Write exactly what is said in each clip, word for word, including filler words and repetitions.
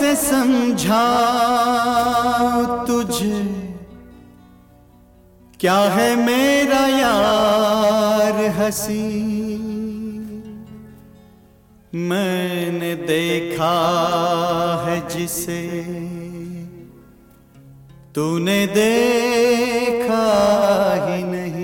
कैसे समझाऊं तुझे, क्या है मेरा यार हंसी। मैंने देखा है जिसे तूने देखा ही नहीं।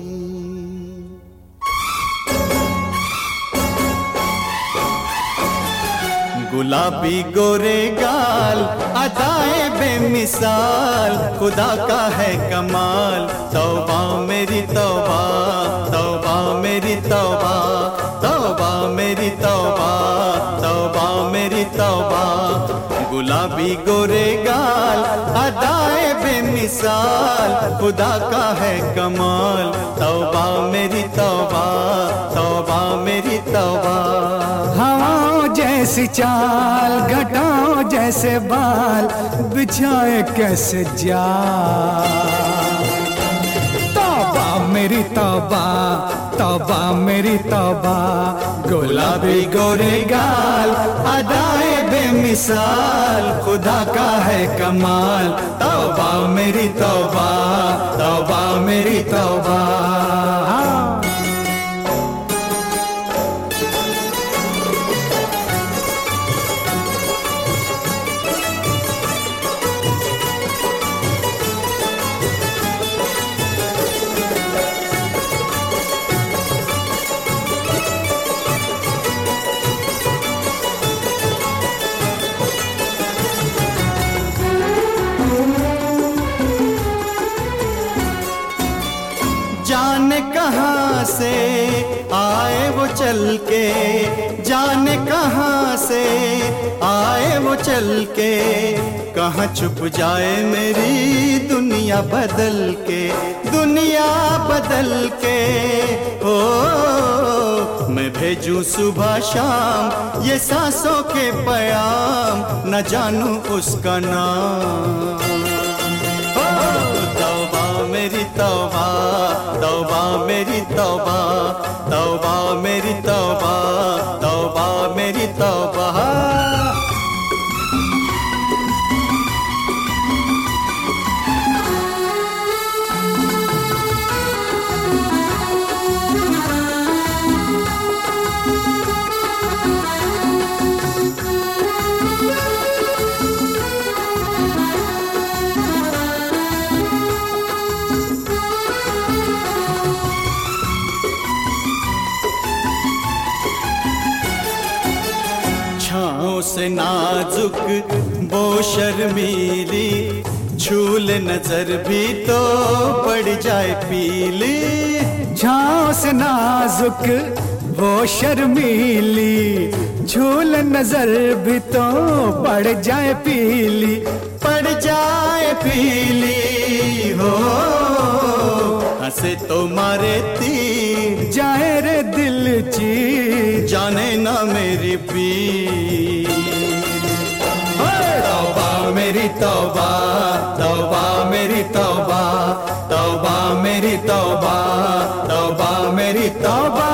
गुलाबी गोरे गाल, अदाएं बेमिसाल, खुदा का है कमाल। तौबा मेरी तौबा, तौबा मेरी तौबा, तौबा मेरी तौबा, तौबा मेरी तौबा। गुलाबी गोरे गाल, अदाएं बेमिसाल, खुदा का है कमाल। तौबा मेरी तौबा, तौबा मेरी तौबा। हवाओं जैसी चाल, घटाओं जैसे बाल, बिछाए कैसे जाल। तौबा मेरी तौबा, तौबा मेरी तौबा। गुलाबी गोरे गाल, अदाए बेमिसाल, खुदा का है कमाल। तौबा मेरी तौबा, तौबा मेरी तौबा। जाने कहाँ से आए वो चल के, जाने कहाँ से आए वो चल के, कहाँ छुप जाए मेरी दुनिया बदल के, दुनिया बदल के। ओ मैं भेजूं सुबह शाम ये सांसों के प्याम, न जानूं उसका नाम। मेरी तौबा, तौबा मेरी तौबा, तौबा मेरी तौबा, तौबा मेरी तौबा। छाँव से नाजुक वो शर्मीली, झूल नजर भी तो पड़ जाए पीली। छाँव से नाजुक वो शर्मीली, झूल नजर भी तो पड़ जाए पीली, पड़ जाए पीली। हो हंसे तो मारे तीर, जाए रे दिल चीर, जाने ना मेरी पीर। तौबा मेरी तौबा, तौबा मेरी तौबा, तौबा मेरी तौबा, तौबा मेरी तौबा।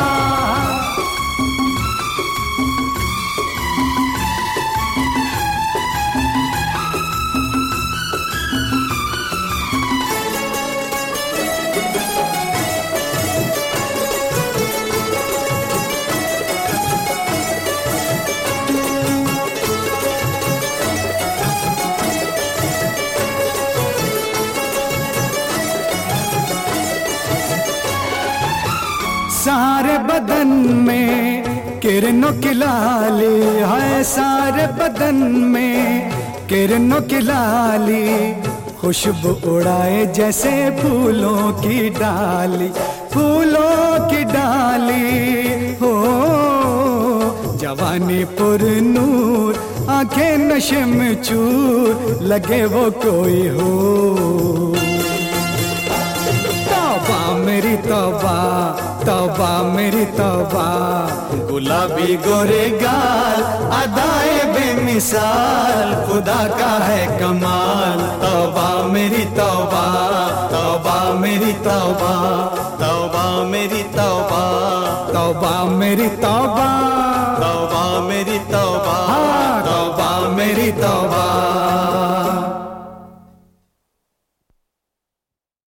सारे बदन में किरणों की लाली है, सारे बदन में किरणों की लाली, खुशबू उड़ाए जैसे फूलों की डाली, फूलों की डाली। हो जवानी पुरनूर, आंखें नशे में चूर, लगे वो कोई हो। तौबा मेरी तौबा, तौबा मेरी तौबा। गुलाबी गोरे गाल, अदाए बेमिसाल, खुदा का है कमाल। तौबा मेरी तौबा, तौबा मेरी तौबा, तौबा मेरी तौबा, तौबा मेरी तौबा, तौबा मेरी तौबा, तौबा मेरी मेरी तौबा।